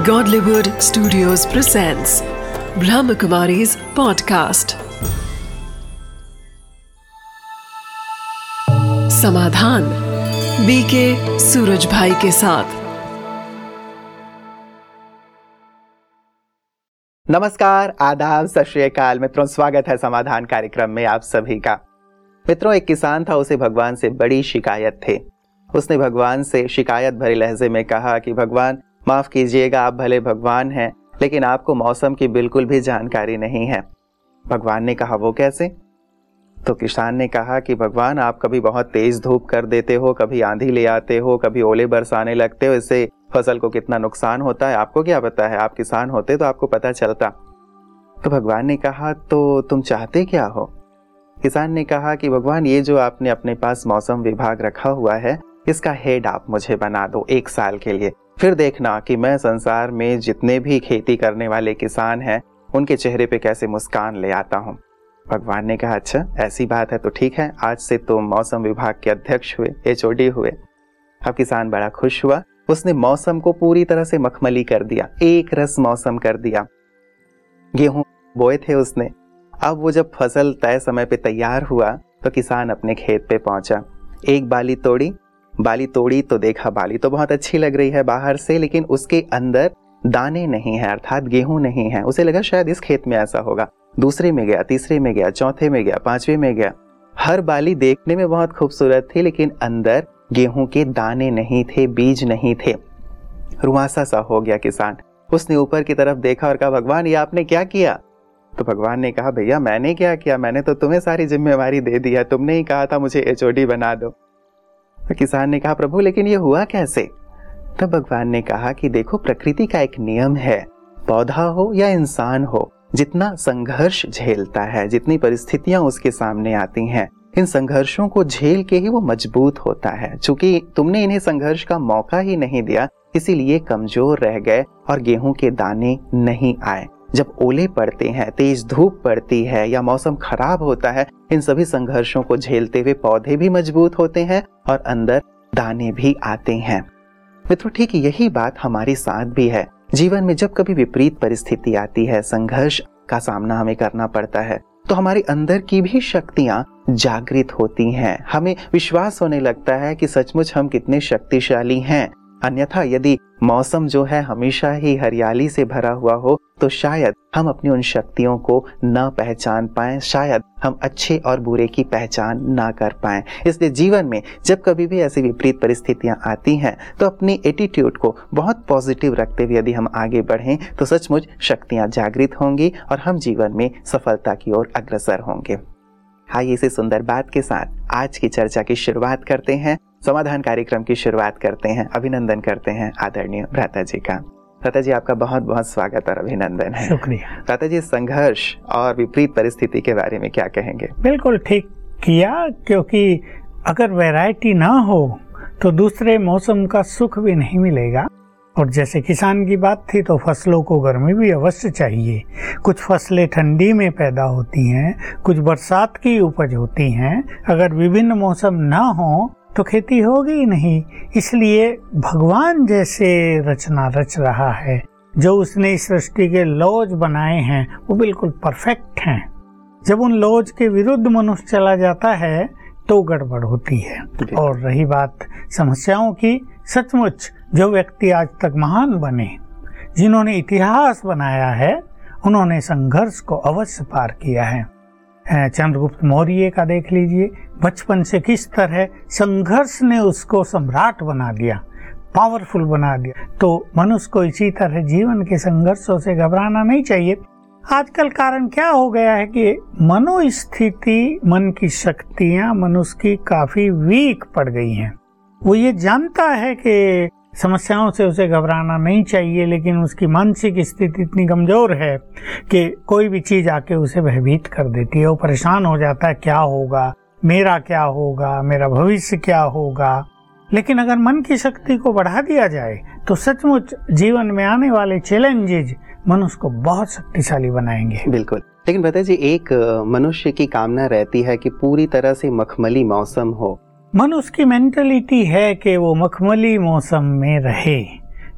Godlywood Studios presents Brahmakumari's podcast. समाधान BK Suraj भाई के साथ। नमस्कार, आदाब, सत श्री अकाल मित्रों, स्वागत है समाधान कार्यक्रम में आप सभी का। मित्रों, एक किसान था, उसे भगवान से बड़ी शिकायत थी। उसने भगवान से शिकायत भरे लहजे में कहा कि भगवान माफ कीजिएगा, आप भले भगवान हैं, लेकिन आपको मौसम की बिल्कुल भी जानकारी नहीं है। भगवान ने कहा, वो कैसे? तो किसान ने कहा कि भगवान, आप कभी बहुत तेज धूप कर देते हो, कभी आंधी ले आते हो, कभी ओले बरसाने लगते हो, इससे फसल को कितना नुकसान होता है, आपको क्या पता है? आप किसान होते तो आपको पता चलता। तो भगवान ने कहा, तो तुम चाहते क्या हो? किसान ने कहा कि भगवान, ये जो आपने अपने पास मौसम विभाग रखा हुआ है, इसका हेड आप मुझे बना दो 1 साल के लिए। फिर देखना कि मैं संसार में जितने भी खेती करने वाले किसान हैं, उनके चेहरे पे कैसे मुस्कान ले आता हूँ। भगवान ने कहा, अच्छा ऐसी बात है तो ठीक है, आज से तुम मौसम विभाग के अध्यक्ष हुए, HOD हुए। अब किसान बड़ा खुश हुआ। उसने मौसम को पूरी तरह से मखमली कर दिया, एक रस मौसम कर दिया। गेहूं बोए थे उसने। अब वो जब फसल तय समय पे तैयार हुआ तो किसान अपने खेत पे पहुंचा। एक बाली तोड़ी तो देखा बाली तो बहुत अच्छी लग रही है बाहर से, लेकिन उसके अंदर दाने नहीं है, अर्थात गेहूं नहीं है। उसे लगा शायद इस खेत में ऐसा होगा। दूसरे में गया, तीसरे में गया, चौथे में गया, 5वें में गया। हर बाली देखने में बहुत खूबसूरत थी, लेकिन अंदर गेहूं के दाने नहीं थे, बीज नहीं थे। रुआसा सा हो गया किसान। उसने ऊपर की तरफ देखा और कहा, भगवान ये आपने क्या किया? तो भगवान ने कहा, भैया मैंने क्या किया, मैंने तो तुम्हें सारी जिम्मेवारी दे दी है, तुमने ही कहा था मुझे HOD बना दो। तो किसान ने कहा, प्रभु लेकिन ये हुआ कैसे? तब भगवान ने कहा कि देखो, प्रकृति का एक नियम है, पौधा हो या इंसान हो, जितना संघर्ष झेलता है, जितनी परिस्थितियां उसके सामने आती हैं, इन संघर्षों को झेल के ही वो मजबूत होता है। चूंकि तुमने इन्हें संघर्ष का मौका ही नहीं दिया, इसीलिए कमजोर रह गए और गेहूं के दाने नहीं आए। जब ओले पड़ते हैं, तेज धूप पड़ती है या मौसम खराब होता है, इन सभी संघर्षों को झेलते हुए पौधे भी मजबूत होते हैं और अंदर दाने भी आते हैं। मित्रों, ठीक यही बात हमारे साथ भी है। जीवन में जब कभी विपरीत परिस्थिति आती है, संघर्ष का सामना हमें करना पड़ता है, तो हमारे अंदर की भी शक्तियां जागृत होती हैं। हमें विश्वास होने लगता है कि सचमुच हम कितने शक्तिशाली हैं। अन्यथा यदि मौसम जो है हमेशा ही हरियाली से भरा हुआ हो, तो शायद हम अपनी उन शक्तियों को न पहचान पाएं, शायद हम अच्छे और बुरे की पहचान ना कर पाएं। इसलिए जीवन में जब कभी भी ऐसी विपरीत परिस्थितियां आती हैं, तो अपनी एटीट्यूड को बहुत पॉजिटिव रखते हुए यदि हम आगे बढ़ें, तो सचमुच शक्तियां जागृत होंगी और हम जीवन में सफलता की ओर अग्रसर होंगे। आइए इसी सुंदर बात के साथ आज की चर्चा की शुरुआत करते हैं, समाधान कार्यक्रम की शुरुआत करते हैं। अभिनंदन करते हैं आदरणीय भ्राता जी का। भ्राता जी, आपका बहुत बहुत स्वागत और अभिनंदन है। शुक्रिया। भ्राता जी, संघर्ष और विपरीत परिस्थिति के बारे में क्या कहेंगे? बिल्कुल ठीक किया, क्योंकि अगर वैरायटी ना हो तो दूसरे मौसम का सुख भी नहीं मिलेगा। और जैसे किसान की बात थी, तो फसलों को गर्मी भी अवश्य चाहिए। कुछ फसलें ठंडी में पैदा होती हैं, कुछ बरसात की उपज होती हैं। अगर विभिन्न मौसम ना हो तो खेती होगी ही नहीं। इसलिए भगवान जैसे रचना रच रहा है, जो उसने इस सृष्टि के लॉज बनाए हैं, वो बिल्कुल परफेक्ट हैं। जब उन लॉज के विरुद्ध मनुष्य चला जाता है तो गड़बड़ होती है। और रही बात समस्याओं की, सचमुच जो व्यक्ति आज तक महान बने, जिन्होंने इतिहास बनाया है, उन्होंने संघर्ष को अवश्य पार किया है। चंद्रगुप्त मौर्य का देख लीजिए, बचपन से किस तरह संघर्ष ने उसको सम्राट बना दिया, पावरफुल बना दिया। तो मनुष्य को इसी तरह जीवन के संघर्षों से घबराना नहीं चाहिए। आजकल कारण क्या हो गया है कि मनोस्थिति, मन की शक्तियां मनुष्य की काफी वीक पड़ गई हैं। वो ये जानता है कि समस्याओं से उसे घबराना नहीं चाहिए, लेकिन उसकी मानसिक स्थिति इतनी कमजोर है कि कोई भी चीज आके उसे भयभीत कर देती है। वो परेशान हो जाता है, क्या होगा, मेरा क्या होगा, मेरा भविष्य क्या होगा। लेकिन अगर मन की शक्ति को बढ़ा दिया जाए तो सचमुच जीवन में आने वाले चैलेंजेज मनुष्य को बहुत शक्तिशाली बनाएंगे। बिल्कुल। लेकिन भ्राता जी, एक मनुष्य की कामना रहती है कि पूरी तरह से मखमली मौसम हो। मनुष्य की मेंटलिटी है कि वो मखमली मौसम में रहे,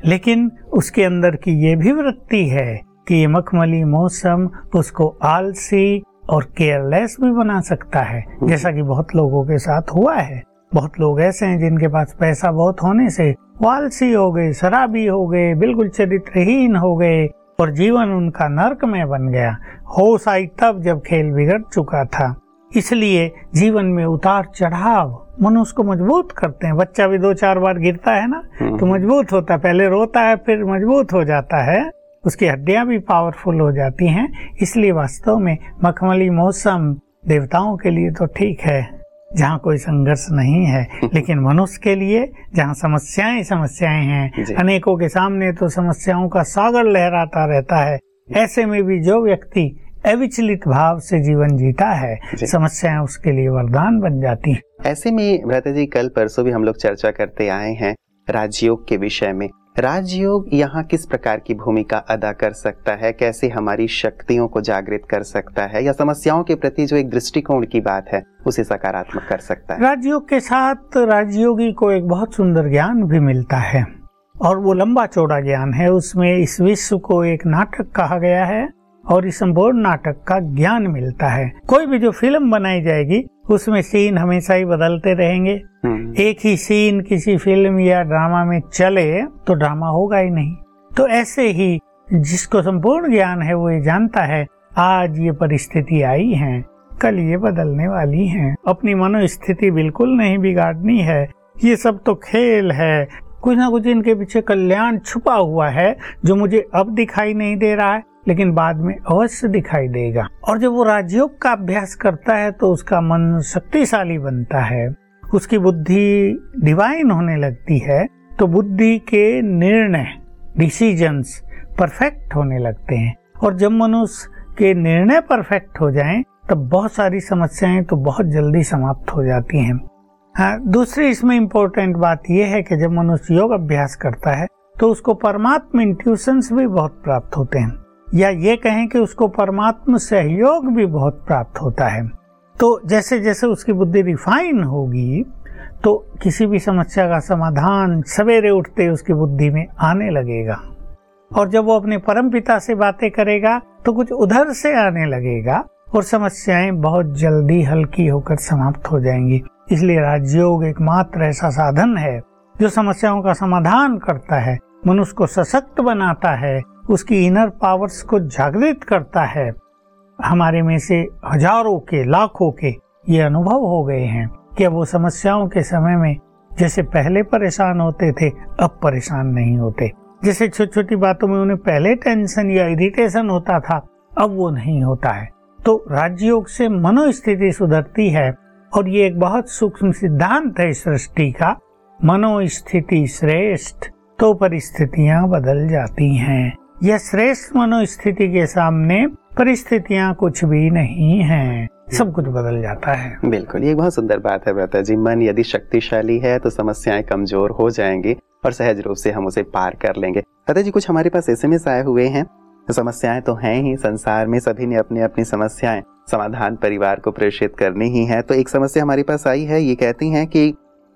लेकिन उसके अंदर की ये भी वृत्ति है कि ये मखमली मौसम उसको आलसी और केयरलेस भी बना सकता है, जैसा कि बहुत लोगों के साथ हुआ है। बहुत लोग ऐसे हैं जिनके पास पैसा बहुत होने से वो आलसी हो गए, शराबी हो गए, बिल्कुल चरित्रहीन हो गए और जीवन उनका नरकमय बन गया। होश आई तब जब खेल बिगड़ चुका था। इसलिए जीवन में उतार चढ़ाव मनुष्य को मजबूत करते हैं। बच्चा भी 2-4 बार गिरता है ना तो मजबूत होता है, पहले रोता है फिर मजबूत हो जाता है, उसकी हड्डियां भी पावरफुल हो जाती हैं। इसलिए वास्तव में मखमली मौसम देवताओं के लिए तो ठीक है जहाँ कोई संघर्ष नहीं है, लेकिन मनुष्य के लिए जहाँ समस्याएं हैं, अनेकों के सामने तो समस्याओं का सागर लहराता रहता है, ऐसे में भी जो व्यक्ति अविचलित भाव से जीवन जीता है, समस्याएं उसके लिए वरदान बन जाती हैं। ऐसे में भ्राता जी कल परसों भी हम लोग चर्चा करते आए हैं राजयोग के विषय में। राजयोग यहाँ किस प्रकार की भूमिका अदा कर सकता है, कैसे हमारी शक्तियों को जागृत कर सकता है, या समस्याओं के प्रति जो एक दृष्टिकोण की बात है उसे सकारात्मक कर सकता है? राजयोग के साथ राजयोगी को एक बहुत सुंदर ज्ञान भी मिलता है और वो लंबा चौड़ा ज्ञान है। उसमें इस विश्व को एक नाटक कहा गया है और इस संपूर्ण नाटक का ज्ञान मिलता है। कोई भी जो फिल्म बनाई जाएगी उसमें सीन हमेशा ही बदलते रहेंगे। एक ही सीन किसी फिल्म या ड्रामा में चले तो ड्रामा होगा ही नहीं। तो ऐसे ही जिसको संपूर्ण ज्ञान है वो ये जानता है आज ये परिस्थिति आई है, कल ये बदलने वाली है। अपनी मनोस्थिति बिल्कुल नहीं बिगाड़नी है, ये सब तो खेल है, कुछ ना कुछ इनके पीछे कल्याण छुपा हुआ है जो मुझे अब दिखाई नहीं दे रहा है लेकिन बाद में अवश्य दिखाई देगा। और जब वो राजयोग का अभ्यास करता है तो उसका मन शक्तिशाली बनता है, उसकी बुद्धि डिवाइन होने लगती है, तो बुद्धि के निर्णय डिसीजंस परफेक्ट होने लगते हैं। और जब मनुष्य के निर्णय परफेक्ट हो जाएं तब बहुत सारी समस्याएं तो बहुत जल्दी समाप्त हो जाती हैं। हाँ, दूसरी इसमें इम्पोर्टेंट बात यह है कि जब मनुष्य योग अभ्यास करता है तो उसको परमात्मा इंट्यूशंस भी बहुत प्राप्त होते हैं, या ये कहें कि उसको परमात्मा सहयोग भी बहुत प्राप्त होता है। तो जैसे जैसे उसकी बुद्धि रिफाइन होगी तो किसी भी समस्या का समाधान सवेरे उठते उसकी बुद्धि में आने लगेगा। और जब वो अपने परमपिता से बातें करेगा तो कुछ उधर से आने लगेगा और समस्याएं बहुत जल्दी हल्की होकर समाप्त हो जाएंगी। इसलिए राजयोग एकमात्र ऐसा साधन है जो समस्याओं का समाधान करता है, मनुष्य को सशक्त बनाता है, उसकी इनर पावर्स को जागृत करता है। हमारे में से हजारों के लाखों के ये अनुभव हो गए हैं कि अब वो समस्याओं के समय में जैसे पहले परेशान होते थे अब परेशान नहीं होते। जैसे छोटी छोटी बातों में उन्हें पहले टेंशन या इरिटेशन होता था अब वो नहीं होता है। तो राजयोग से मनोस्थिति सुधरती है और ये एक बहुत सूक्ष्म सिद्धांत है सृष्टि का, मनोस्थिति श्रेष्ठ तो परिस्थितियां बदल जाती हैं। यह श्रेष्ठ मनोस्थिति के सामने परिस्थितियां कुछ भी नहीं हैं, सब कुछ बदल जाता है। बिल्कुल, ये बहुत सुंदर बात है भ्राता जी। मन यदि शक्तिशाली है तो समस्याएं कमजोर हो जाएंगी और सहज रूप से हम उसे पार कर लेंगे। भ्राता जी कुछ हमारे पास एसएमएस आए हुए हैं। समस्याएं तो हैं ही, संसार में सभी ने अपनी अपनी समस्याएं समाधान परिवार को प्रेषित करनी ही है। तो एक समस्या हमारे पास आई है, ये कहती हैं कि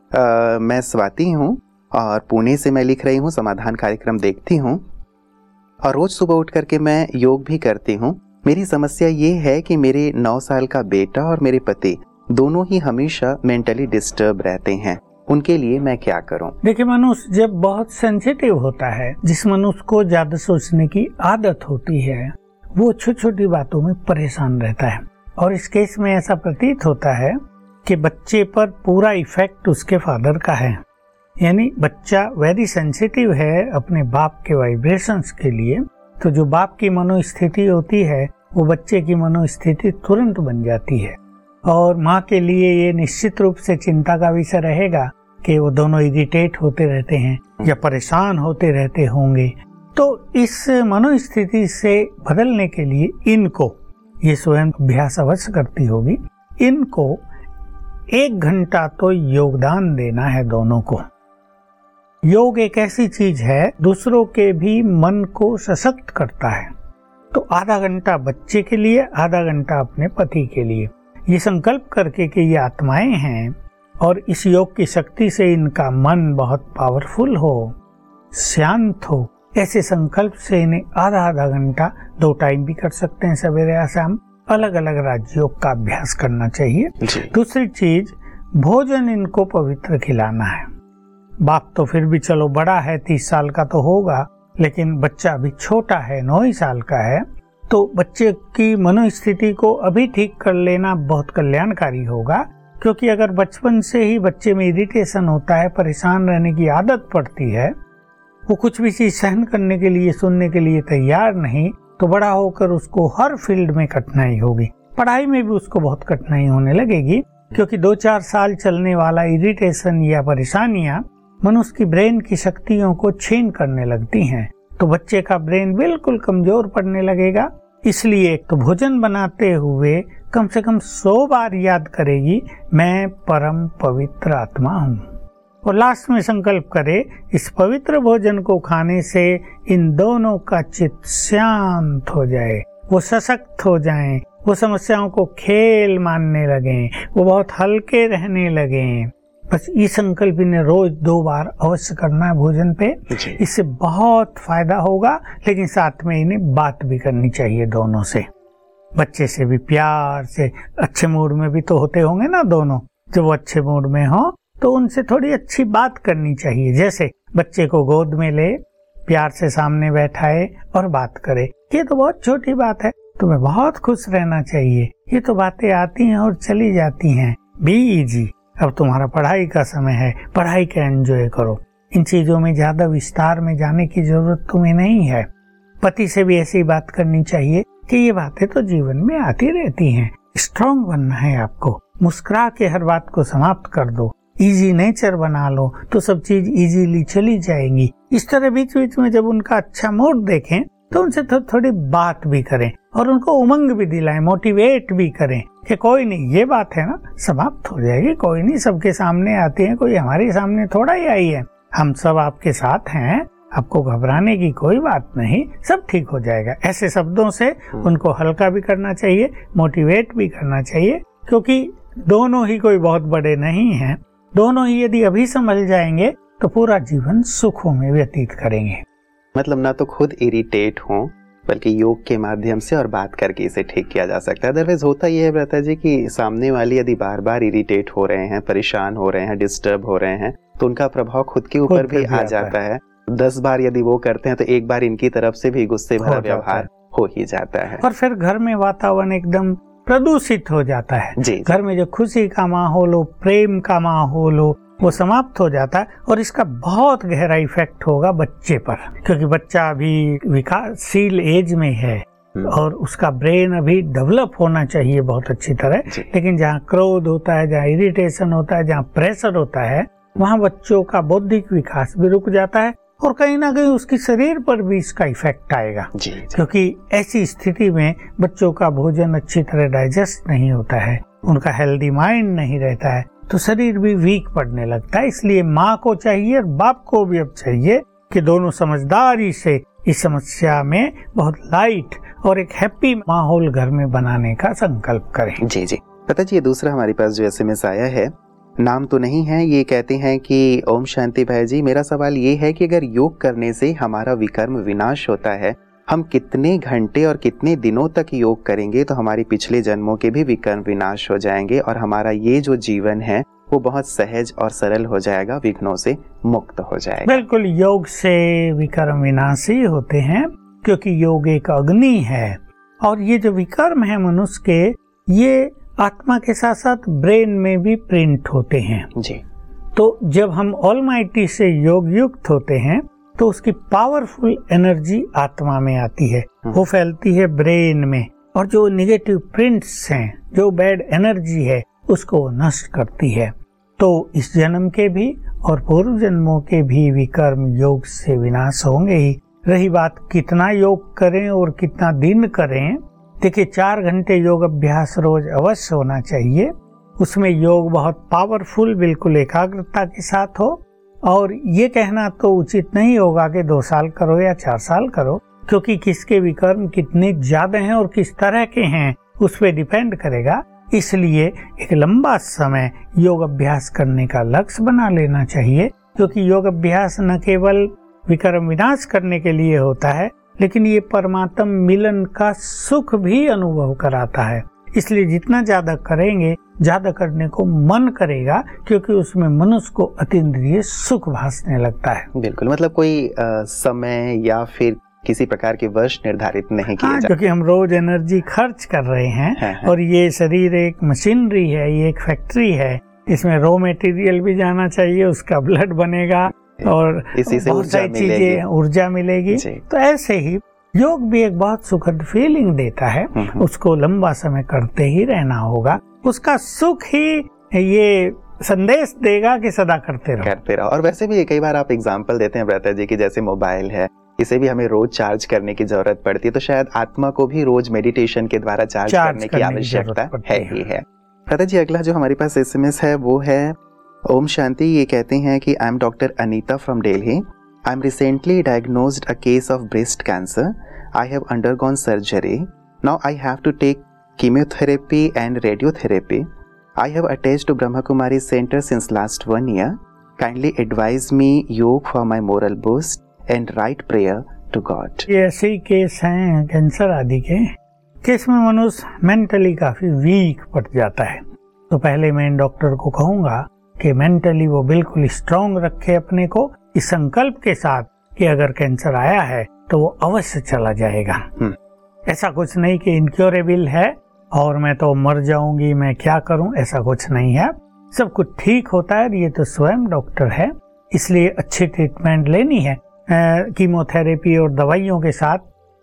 मैं स्वाति हूँ और पुणे से मैं लिख रही हूँ, समाधान कार्यक्रम देखती हूँ और रोज सुबह उठ करके मैं योग भी करती हूँ। मेरी समस्या ये है कि मेरे 9 साल का बेटा और मेरे पति दोनों ही हमेशा मेंटली डिस्टर्ब रहते हैं, उनके लिए मैं क्या करूं? देखिए, मनुष्य जब बहुत सेंसिटिव होता है, जिस मनुष्य को ज्यादा सोचने की आदत होती है, वो छोटी छोटी बातों में परेशान रहता है। और इस केस में ऐसा प्रतीत होता है कि बच्चे पर पूरा इफेक्ट उसके फादर का है, यानी बच्चा वेरी सेंसिटिव है अपने बाप के वाइब्रेशंस के लिए। तो जो बाप की मनोस्थिति होती है वो बच्चे की मनोस्थिति तुरंत बन जाती है। और माँ के लिए ये निश्चित रूप से चिंता का विषय रहेगा कि वो दोनों इरिटेट होते रहते हैं या परेशान होते रहते होंगे। तो इस मनोस्थिति से बदलने के लिए इनको, ये स्वयं अभ्यास अवश्य करती होगी, इनको 1 घंटा तो योगदान देना है दोनों को। योग एक ऐसी चीज है दूसरों के भी मन को सशक्त करता है। तो आधा घंटा बच्चे के लिए, आधा घंटा अपने पति के लिए, ये संकल्प करके कि ये आत्माएं हैं और इस योग की शक्ति से इनका मन बहुत पावरफुल हो, शांत हो, ऐसे संकल्प से इन्हें आधा आधा घंटा 2 टाइम भी कर सकते हैं, सवेरे या शाम, अलग अलग राजयोग का अभ्यास करना चाहिए। दूसरी चीज, भोजन इनको पवित्र खिलाना है। बाप तो फिर भी चलो बड़ा है, 30 साल का तो होगा, लेकिन बच्चा अभी छोटा है, 9 ही साल का है, तो बच्चे की मनोस्थिति को अभी ठीक कर लेना बहुत कल्याणकारी होगा। क्योंकि अगर बचपन से ही बच्चे में इरिटेशन होता है, परेशान रहने की आदत पड़ती है, वो कुछ भी चीज सहन करने के लिए, सुनने के लिए तैयार नहीं, तो बड़ा होकर उसको हर फील्ड में कठिनाई होगी। पढ़ाई में भी उसको बहुत कठिनाई होने लगेगी, क्योंकि 2-4 साल चलने वाला इरिटेशन या परेशानियां मनुष्य की ब्रेन की शक्तियों को छीन करने लगती हैं, तो बच्चे का ब्रेन बिल्कुल कमजोर पड़ने लगेगा। इसलिए एक तो भोजन बनाते हुए कम से कम 100 बार याद करेगी, मैं परम पवित्र आत्मा हूँ, और लास्ट में संकल्प करे, इस पवित्र भोजन को खाने से इन दोनों का चित्त शांत हो जाए, वो सशक्त हो जाएं, वो समस्याओं को खेल मानने लगें, वो बहुत हल्के रहने लगें। बस ये संकल्प इन्हें रोज 2 बार अवश्य करना है भोजन पे, इससे बहुत फायदा होगा। लेकिन साथ में इन्हें बात भी करनी चाहिए दोनों से, बच्चे से भी प्यार से, अच्छे मूड में भी तो होते होंगे ना दोनों, जब वो अच्छे मूड में हो तो उनसे थोड़ी अच्छी बात करनी चाहिए। जैसे बच्चे को गोद में ले, प्यार से सामने बैठाए और बात करे, ये तो बहुत छोटी बात है, तुम्हें बहुत खुश रहना चाहिए, ये तो बातें आती हैं और चली जाती हैं, बी इजी, अब तुम्हारा पढ़ाई का समय है, पढ़ाई का एंजॉय करो। इन चीजों में ज्यादा विस्तार में जाने की जरूरत तुम्हें नहीं है। पति से भी ऐसी बात करनी चाहिए कि ये बातें तो जीवन में आती रहती हैं, स्ट्रांग बनना है आपको, मुस्कुरा के हर बात को समाप्त कर दो, इजी नेचर बना लो, तो सब चीज इजीली चली जाएंगी। इस तरह बीच बीच में जब उनका अच्छा मूड देखें तो उनसे थोड़ी बात भी करें और उनको उमंग भी दिलाएं, मोटिवेट भी करें कि कोई नहीं, ये बात है ना, समाप्त हो जाएगी, कोई नहीं, सबके सामने आती है, कोई हमारे सामने थोड़ा ही आई है, हम सब आपके साथ हैं, आपको घबराने की कोई बात नहीं, सब ठीक हो जाएगा। ऐसे शब्दों से उनको हल्का भी करना चाहिए, मोटिवेट भी करना चाहिए, क्योंकि दोनों ही कोई बहुत बड़े नहीं हैं, दोनों ही यदि अभी समझ जाएंगे तो पूरा जीवन सुखों में व्यतीत करेंगे। मतलब ना तो खुद इरिटेट हों, बल्कि योग के माध्यम से और बात करके इसे ठीक किया जा सकता है। अदरवाइज होता यह है ब्रता जी कि सामने वाले यदि बार बार इरिटेट हो रहे हैं, परेशान हो रहे हैं, डिस्टर्ब हो रहे हैं, तो उनका प्रभाव खुद के ऊपर भी आ जाता है। 10 बार यदि वो करते हैं तो एक बार इनकी तरफ से भी गुस्से भरा व्यवहार हो ही जाता है, और फिर घर में वातावरण एकदम प्रदूषित हो जाता है। घर में जो खुशी का माहौल हो, प्रेम का माहौल हो, वो समाप्त हो जाता है, और इसका बहुत गहरा इफेक्ट होगा बच्चे पर, क्योंकि बच्चा अभी विकासशील एज में है और उसका ब्रेन अभी डेवलप होना चाहिए बहुत अच्छी तरह। लेकिन जहाँ क्रोध होता है, जहाँ इरिटेशन होता है, जहाँ प्रेशर होता है, वहाँ बच्चों का बौद्धिक विकास भी रुक जाता है, और कहीं ना कहीं उसके शरीर पर भी इसका इफेक्ट आएगा। क्योंकि ऐसी स्थिति में बच्चों का भोजन अच्छी तरह डाइजेस्ट नहीं होता है, उनका हेल्दी माइंड नहीं रहता है, तो शरीर भी वीक पड़ने लगता है। इसलिए माँ को चाहिए और बाप को भी अब चाहिए कि दोनों समझदारी से इस समस्या में बहुत लाइट और एक हैप्पी माहौल घर में बनाने का संकल्प करें। जी जी पता जी, ये दूसरा हमारे पास जो SMS आया है, नाम तो नहीं है, ये कहते हैं कि ओम शांति भाई जी, मेरा सवाल ये है कि अगर योग करने से हमारा विकर्म विनाश होता है, हम कितने घंटे और कितने दिनों तक योग करेंगे तो हमारे पिछले जन्मों के भी विकर्म विनाश हो जाएंगे और हमारा ये जो जीवन है वो बहुत सहज और सरल हो जाएगा, विघ्नों से मुक्त हो जाएगा। बिल्कुल, योग से विकर्म विनाशी होते हैं, क्योंकि योग एक अग्नि है, और ये जो विकर्म है मनुष्य के, ये आत्मा के साथ साथ ब्रेन में भी प्रिंट होते हैं जी। तो जब हम ऑलमाइटी से योग युक्त होते हैं तो उसकी पावरफुल एनर्जी आत्मा में आती है, वो फैलती है ब्रेन में, और जो नेगेटिव प्रिंट्स हैं, जो बैड एनर्जी है, उसको नष्ट करती है। तो इस जन्म के भी और पूर्व जन्मों के भी विकर्म योग से विनाश होंगे ही। रही बात कितना योग करें और कितना दिन करें, देखिए 4 घंटे योग अभ्यास रोज अवश्य होना चाहिए। उसमें योग बहुत पावरफुल, बिल्कुल एकाग्रता के साथ हो, और ये कहना तो उचित नहीं होगा कि 2 साल करो या 4 साल करो, क्योंकि किसके विकर्म कितने ज्यादा हैं और किस तरह के हैं उस पर डिपेंड करेगा। इसलिए एक लंबा समय योग अभ्यास करने का लक्ष्य बना लेना चाहिए, क्योंकि योग अभ्यास न केवल विकर्म विनाश करने के लिए होता है, लेकिन ये परमात्म मिलन का सुख भी अनुभव कराता है। इसलिए जितना ज्यादा करेंगे ज्यादा करने को मन करेगा, क्योंकि उसमें मनुष्य को अतीन्द्रिय सुख भासने लगता है। बिल्कुल, मतलब कोई समय या फिर किसी प्रकार के वर्ष निर्धारित नहीं किए जाते, क्योंकि हम रोज एनर्जी खर्च कर रहे हैं। और ये शरीर एक मशीनरी है, ये एक फैक्ट्री है, इसमें रॉ मटेरियल भी जाना चाहिए, उसका ब्लड बनेगा और इसी से बहुत सारी चीजें ऊर्जा मिलेगी। तो ऐसे ही योग भी एक बहुत सुखद फीलिंग देता है, उसको लंबा समय करते ही रहना होगा, उसका सुख ही ये संदेश देगा कि सदा करते रहो। और वैसे भी कई बार आप एग्जांपल देते हैं भ्राता जी की जैसे मोबाइल है, इसे भी हमें रोज चार्ज करने की जरूरत पड़ती है, तो शायद आत्मा को भी रोज मेडिटेशन के द्वारा चार्ज करने की आवश्यकता है ही है। भ्राता जी, अगला जो हमारे पास एसएमएस है वो है ओम शांति। ये कहते हैं कि I am doctor Anita from Delhi. I am recently diagnosed a case of breast cancer. I have undergone surgery. Now I have to take chemotherapy and radiotherapy. I have attached to Brahma Kumari Center since last 1 year. Kindly advise me yoga for my moral boost and right prayer to God. ये ऐसे ही case हैं cancer आदि के case में मनुष्य mentally काफी week पड़ जाता है। तो पहले मैं डॉक्टर को कहूँगा कि मेंटली वो बिल्कुल स्ट्रांग रखे अपने को, इस संकल्प के साथ कि अगर कैंसर आया है तो वो अवश्य चला जाएगा। ऐसा कुछ नहीं कि इनक्योरेबल है और मैं तो मर जाऊंगी, मैं क्या करूं, ऐसा कुछ नहीं है। सब कुछ ठीक होता है। ये तो स्वयं डॉक्टर है, इसलिए अच्छी ट्रीटमेंट लेनी है। कीमोथेरेपी और दवाइयों के साथ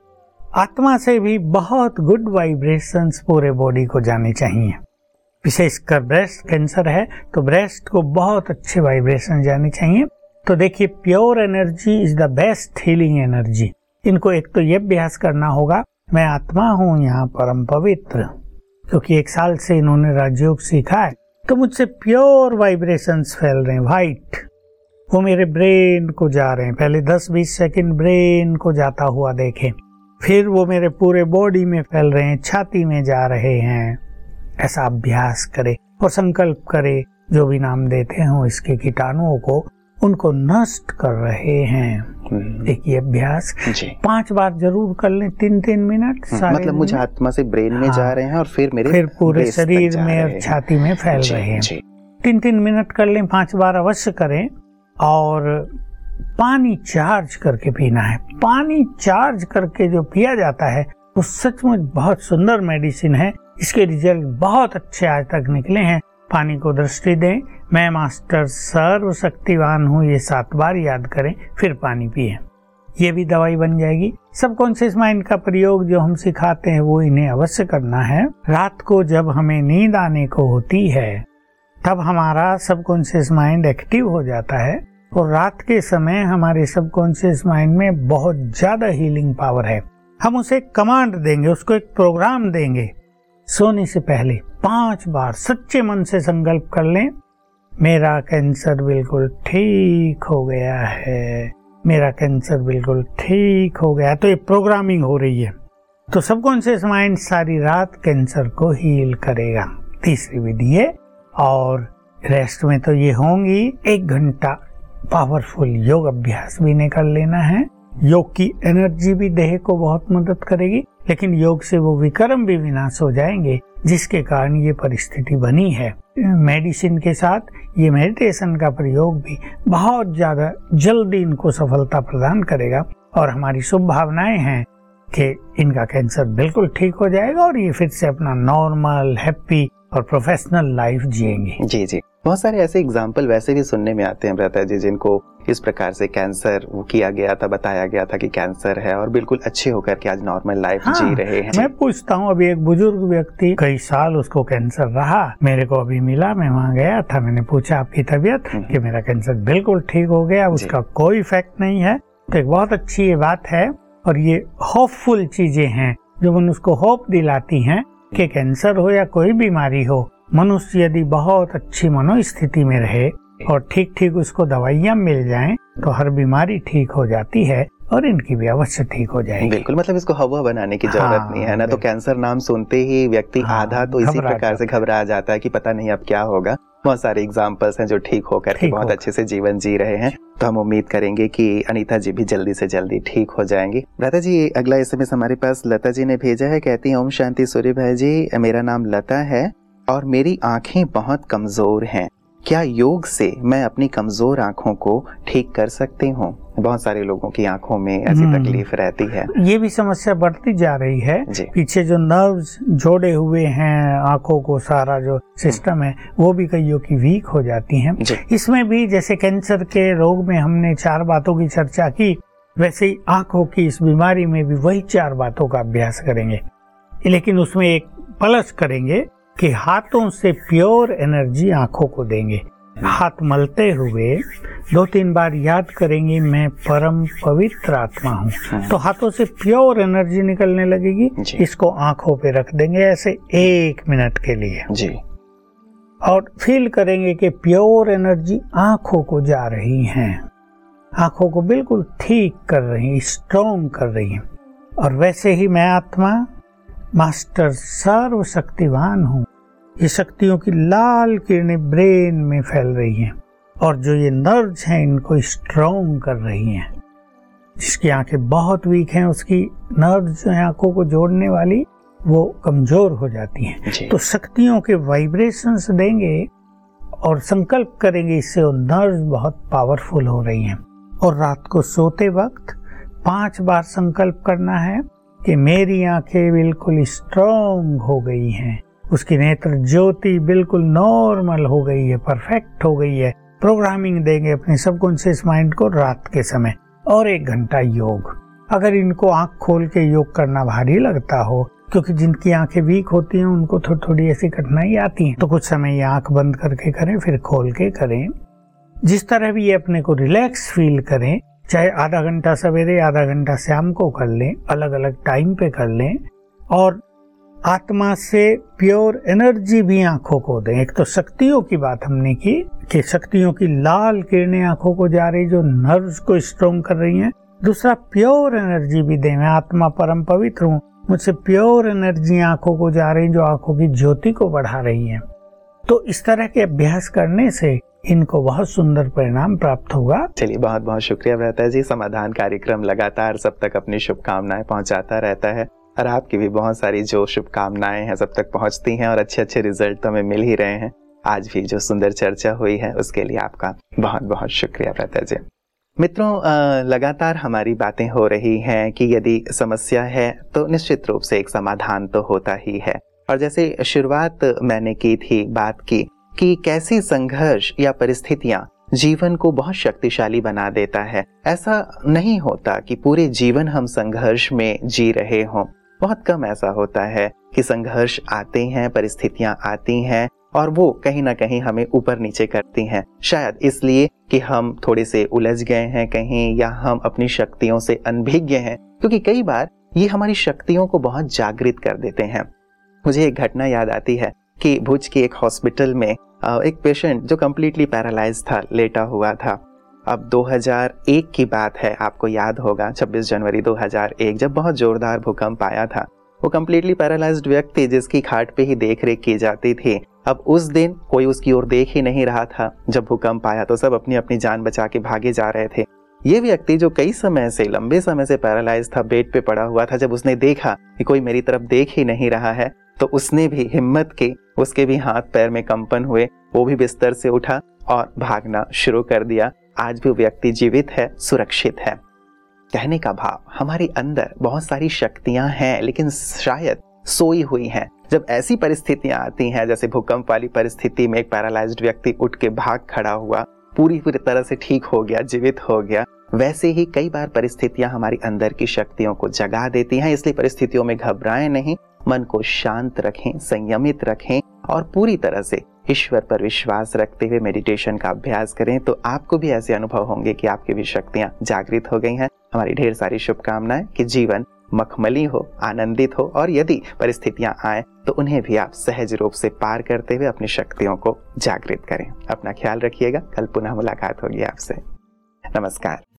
आत्मा से भी बहुत गुड वाइब्रेशंस पूरे बॉडी को जाने चाहिए। विशेषकर ब्रेस्ट कैंसर है तो ब्रेस्ट को बहुत अच्छे वाइब्रेशन जाने चाहिए। तो देखिए, pure energy is the best healing energy. इनको एक तो ये अभ्यास करना होगा, मैं आत्मा हूँ यहाँ परम पवित्र, क्योंकि 1 साल से इन्होंने राजयोग सीखा है, तो मुझसे प्योर वाइब्रेशंस फैल रहे हैं, वाइट, वो मेरे ब्रेन को जा रहे हैं। पहले 10-20 सेकंड ब्रेन को जाता हुआ देखें, फिर वो मेरे पूरे बॉडी में फैल रहे हैं, छाती में जा रहे हैं। ऐसा अभ्यास करे और संकल्प करे, जो भी नाम देते हैं इसके कीटाणुओं को, उनको नष्ट कर रहे हैं। एक ये अभ्यास 5 बार जरूर कर लें, 3-3 मिनट। मतलब मुझे आत्मा से ब्रेन में जा रहे हैं और फिर पूरे शरीर में और छाती में फैल रहे हैं। 3-3 मिनट कर लें, 5 बार अवश्य करें। और पानी चार्ज करके पीना है। पानी चार्ज करके जो पिया जाता है वो सचमुच बहुत सुंदर मेडिसिन है। इसके रिजल्ट बहुत अच्छे आज तक निकले हैं। पानी को दृष्टि दें, मैं मास्टर सर्वशक्तिवान हूँ, ये 7 बार याद करें, फिर पानी पिए। ये भी दवाई बन जाएगी। सबकॉन्शियस माइंड का प्रयोग जो हम सिखाते हैं वो इन्हें अवश्य करना है। रात को जब हमें नींद आने को होती है तब हमारा सबकॉन्शियस माइंड एक्टिव हो जाता है, और रात के समय हमारे सबकॉन्शियस माइंड में बहुत ज्यादा हीलिंग पावर है। हम उसे कमांड देंगे, उसको एक प्रोग्राम देंगे। सोने से पहले 5 बार सच्चे मन से संकल्प कर लें, मेरा कैंसर बिल्कुल ठीक हो गया है, मेरा कैंसर बिल्कुल ठीक हो गया। तो ये प्रोग्रामिंग हो रही है। तो सबकॉन्शियस माइंड सारी रात कैंसर को हील करेगा। तीसरी विधि है, और रेस्ट में तो ये होंगी। 1 घंटा पावरफुल योग अभ्यास भी निकल लेना है। योग की एनर्जी भी देह को बहुत मदद करेगी, लेकिन योग से वो विकर्म भी विनाश हो जाएंगे, जिसके कारण ये परिस्थिति बनी है। मेडिसिन के साथ ये मेडिटेशन का प्रयोग भी बहुत ज्यादा जल्दी इनको सफलता प्रदान करेगा, और हमारी शुभ भावनाएं हैं कि इनका कैंसर बिल्कुल ठीक हो जाएगा और ये फिर से अपना नॉर्मल, हैप्पी और प्रोफेशनल लाइफ जिएंगे। जी जी, बहुत सारे ऐसे एग्जाम्पल वैसे भी सुनने में आते हैं भ्राता जी, जिनको इस प्रकार से कैंसर वो किया गया था, बताया गया था कि कैंसर है, और बिल्कुल अच्छे होकर के आज नॉर्मल लाइफ जी रहे हैं। मैं पूछता हूँ, अभी एक बुजुर्ग व्यक्ति, कई साल उसको कैंसर रहा, मेरे को अभी मिला, मैं वहाँ गया था, मैंने पूछा आपकी तबीयत, कि मेरा कैंसर बिल्कुल ठीक हो गया, उसका कोई इफेक्ट नहीं है। तो एक बहुत अच्छी ये बात है, और ये होपफुल चीजें हैं जो मनुष्य को होप दिलाती हैं कि कैंसर हो या कोई बीमारी हो, मनुष्य यदि बहुत अच्छी मनोस्थिति में रहे और ठीक ठीक उसको दवाइयाँ मिल जाएं तो हर बीमारी ठीक हो जाती है। और इनकी भी अवश्य ठीक हो जाएगी। बिल्कुल, मतलब इसको हवा बनाने की जरूरत नहीं है ना। तो कैंसर नाम सुनते ही व्यक्ति आधा तो इसी प्रकार से घबरा जाता है कि पता नहीं अब क्या होगा। बहुत सारे एग्जाम्पल्स हैं जो ठीक होकर के बहुत अच्छे से जीवन जी रहे हैं। तो हम उम्मीद करेंगे कि अनीता जी भी जल्दी से जल्दी ठीक हो जाएंगी। लता जी, अगला एसएमएस हमारे पास लता जी ने भेजा है। कहती हैं, ओम शांति सूर्य भाई जी, मेरा नाम लता है और मेरी आंखें बहुत कमजोर हैं। क्या योग से मैं अपनी कमजोर आंखों को ठीक कर सकती हूँ? बहुत सारे लोगों की आंखों में ऐसी तकलीफ रहती है। ये भी समस्या बढ़ती जा रही है। पीछे जो नर्व्स जोड़े हुए हैं आंखों को, सारा जो सिस्टम है वो भी कईयों की वीक हो जाती हैं। इसमें भी जैसे कैंसर के रोग में हमने 4 बातों की चर्चा की, वैसे ही आंखों की इस बीमारी में भी वही 4 बातों का अभ्यास करेंगे, लेकिन उसमें एक प्लस करेंगे कि हाथों से प्योर एनर्जी आंखों को देंगे। हाथ मलते हुए 2-3 बार याद करेंगे, मैं परम पवित्र आत्मा हूँ, तो हाथों से प्योर एनर्जी निकलने लगेगी। इसको आंखों पे रख देंगे ऐसे 1 मिनट के लिए जी, और फील करेंगे कि प्योर एनर्जी आंखों को जा रही है, आंखों को बिल्कुल ठीक कर रही, स्ट्रॉन्ग कर रही है। और वैसे ही मैं आत्मा मास्टर सर्वशक्तिवान हूँ, ये शक्तियों की लाल किरणें ब्रेन में फैल रही हैं और जो ये नर्व्स हैं इनको स्ट्रॉन्ग कर रही हैं। जिसकी आंखें बहुत वीक हैं उसकी नर्व्स जो है आंखों को जोड़ने वाली वो कमजोर हो जाती हैं। तो शक्तियों के वाइब्रेशंस देंगे और संकल्प करेंगे, इससे वो नर्व्स बहुत पावरफुल हो रही हैं। और रात को सोते वक्त 5 बार संकल्प करना है कि मेरी आंखें बिल्कुल स्ट्रॉन्ग हो गई हैं, उसकी नेत्र ज्योति बिल्कुल नॉर्मल हो गई है, परफेक्ट हो गई है। प्रोग्रामिंग देंगे अपने सबकॉन्शियस माइंड को रात के समय। और 1 घंटा योग। अगर इनको आंख खोल के योग करना भारी लगता हो, क्योंकि जिनकी आंखें वीक होती हैं उनको थोड़ी ऐसी कठिनाई आती है, तो कुछ समय ये आंख बंद करके करें, फिर खोल के करें। जिस तरह भी ये अपने को रिलैक्स फील करें, चाहे आधा घंटा सवेरे आधा घंटा शाम को कर लें, अलग अलग टाइम पे कर लें। और आत्मा से प्योर एनर्जी भी आंखों को दें। एक तो शक्तियों की बात हमने की कि शक्तियों की लाल किरणें आंखों को जा रही जो नर्व्स को स्ट्रॉन्ग कर रही हैं। दूसरा प्योर एनर्जी भी दें, मैं आत्मा परम पवित्र हूँ, मुझसे प्योर एनर्जी आंखों को जा रही जो आंखों की ज्योति को बढ़ा रही है। तो इस तरह के अभ्यास करने से इनको बहुत सुंदर परिणाम प्राप्त होगा। चलिए, बहुत बहुत शुक्रिया व्रता जी। समाधान कार्यक्रम लगातार सब तक अपनी शुभकामनाएं पहुंचाता रहता है और आपकी भी बहुत सारी जो शुभकामनाएं हैं सब तक पहुंचती हैं और अच्छे अच्छे रिजल्ट तो हमें मिल ही रहे हैं। आज भी जो सुंदर चर्चा हुई है उसके लिए आपका बहुत बहुत शुक्रिया व्रता जी। मित्रों, लगातार हमारी बातें हो रही हैं कि यदि समस्या है तो निश्चित रूप से एक समाधान तो होता ही है। और जैसे शुरुआत मैंने की थी, बात की कि कैसी संघर्ष या परिस्थितियां जीवन को बहुत शक्तिशाली बना देता है। ऐसा नहीं होता कि पूरे जीवन हम संघर्ष में जी रहे हों। बहुत कम ऐसा होता है कि संघर्ष आते हैं, परिस्थितियां आती हैं और वो कहीं ना कहीं हमें ऊपर नीचे करती हैं। शायद इसलिए कि हम थोड़े से उलझ गए हैं कहीं, या हम अपनी शक्तियों से अनभिज्ञ हैं, क्योंकि कई बार ये हमारी शक्तियों को बहुत जागृत कर देते हैं। मुझे एक घटना याद आती है कि भुज के एक हॉस्पिटल में एक पेशेंट जो कम्प्लीटली पैरालाइज था, लेटा हुआ था। अब 2001 की बात है, आपको याद होगा 26 जनवरी 2001 जब बहुत जोरदार भूकंप आया था। वो कम्प्लीटली पैरालाइज्ड व्यक्ति जिसकी खाट पे ही देख रेख की जाती थी, अब उस दिन कोई उसकी ओर देख ही नहीं रहा था। जब भूकंप आया तो सब अपनी अपनी जान बचा के भागे जा रहे थे। ये व्यक्ति जो कई समय से, लंबे समय से पैरालाइज था, बेड पे पड़ा हुआ था, जब उसने देखा कि कोई मेरी तरफ देख ही नहीं रहा है तो उसने भी हिम्मत की, उसके भी हाथ पैर में कंपन हुए, वो भी बिस्तर से उठा और भागना शुरू कर दिया। आज भी वो व्यक्ति जीवित है, सुरक्षित है। कहने का भाव, हमारे अंदर बहुत सारी शक्तियां हैं लेकिन शायद सोई हुई हैं। जब ऐसी परिस्थितियां आती हैं, जैसे भूकंप वाली परिस्थिति में एक पैरालाइज्ड व्यक्ति उठ के भाग खड़ा हुआ, पूरी तरह से ठीक हो गया, जीवित हो गया, वैसे ही कई बार परिस्थितियां हमारी अंदर की शक्तियों को जगा देती हैं। इसलिए परिस्थितियों में घबराएं नहीं, मन को शांत रखें, संयमित रखें और पूरी तरह से ईश्वर पर विश्वास रखते हुए मेडिटेशन का अभ्यास करें, तो आपको भी ऐसे अनुभव होंगे कि आपकी भी शक्तियां जागृत हो गई हैं। हमारी ढेर सारी शुभकामनाएं कि जीवन मखमली हो, आनंदित हो, और यदि परिस्थितियां आए तो उन्हें भी आप सहज रूप से पार करते हुए अपनी शक्तियों को जागृत करें। अपना ख्याल रखिएगा। कल पुनः मुलाकात होगी आपसे। नमस्कार।